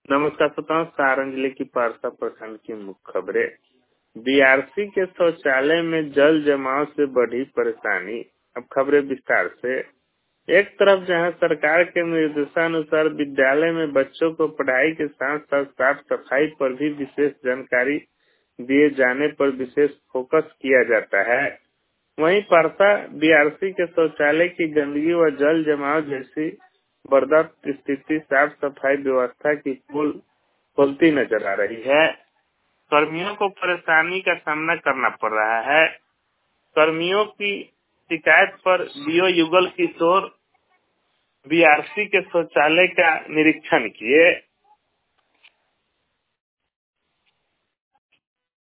नमस्कार श्रोताओं, सारण जिले की पारसा प्रखंड की मुख्य खबरें। बीआरसी के शौचालय में जल जमाव से बढ़ी परेशानी। अब खबरें विस्तार से। एक तरफ जहां सरकार के निर्देशानुसार विद्यालय में बच्चों को पढ़ाई के साथ साथ साफ सफाई पर भी विशेष जानकारी दिए जाने पर विशेष फोकस किया जाता है, वहीं परसा बीआरसी के शौचालय की गंदगी व जल जमाव जैसी बर्दाश्त स्थिति साफ सफाई व्यवस्था की खोलती नजर आ रही है। कर्मियों को परेशानी का सामना करना पड़ रहा है। कर्मियों की शिकायत पर डीओ युगल किशोर बीआरसी के शौचालय का निरीक्षण किए।